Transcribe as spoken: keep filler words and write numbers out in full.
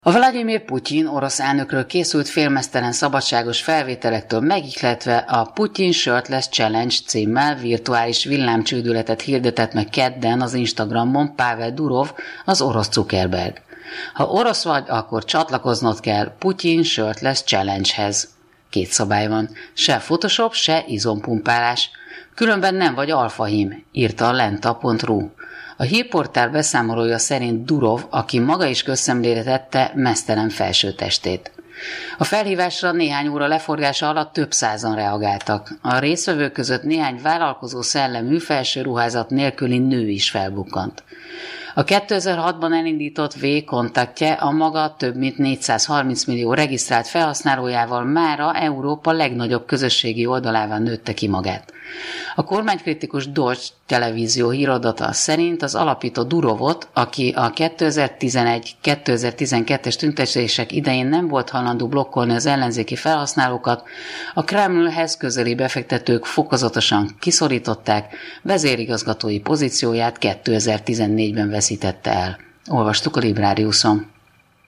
A Vladimir Putyin orosz elnökről készült félmeztelen szabadságos felvételektől megihletve a Putin Shirtless Challenge címmel virtuális villámcsődületet hirdetett meg kedden az Instagramon Pavel Durov, az orosz Zuckerberg. Ha orosz vagy, akkor csatlakoznod kell Putin Shirtless Challenge-hez. Két szabály van, se Photoshop, se izompumpálás. Különben nem vagy alfahím, írta a lenta pont ru. A hírportál beszámolója szerint Durov, aki maga is közszemlére tette meztelen felsőtestét. A felhívásra néhány óra leforgása alatt több százan reagáltak. A résztvevők között néhány vállalkozó szellemű felső ruházat nélküli nő is felbukkant. A kétezer-hatban elindított V-kontaktje a maga több mint négyszázharminc millió regisztrált felhasználójával mára Európa legnagyobb közösségi oldalává nőtte ki magát. A kormánykritikus Deutsche televízió híradata szerint az alapító Durovot, aki a kétezer-tizenegy-kétezer-tizenkettes tüntetések idején nem volt hajlandó blokkolni az ellenzéki felhasználókat, a Kremlhez közeli befektetők fokozatosan kiszorították, vezérigazgatói pozícióját kétezer-tizennégyben veszítette el. Olvastuk a Librariuson.